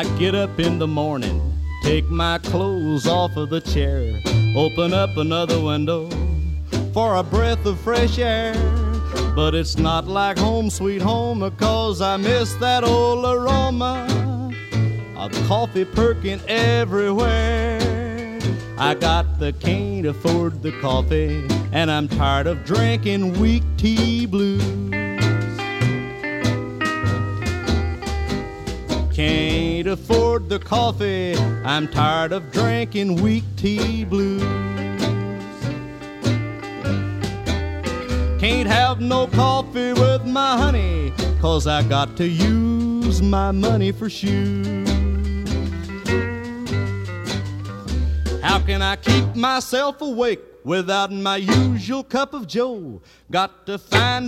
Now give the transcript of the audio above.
I get up in the morning, take my clothes off of the chair, open up another window for a breath of fresh air. But it's not like home sweet home, 'cause I miss that old aroma of coffee perking everywhere. I got the can't afford the coffee, and I'm tired of drinking weak tea blues. Can't afford the coffee, I'm tired of drinking weak tea blues. Can't have no coffee with my honey, 'cause I got to use my money for shoes. How can I keep myself awake without my usual cup of joe? Got to find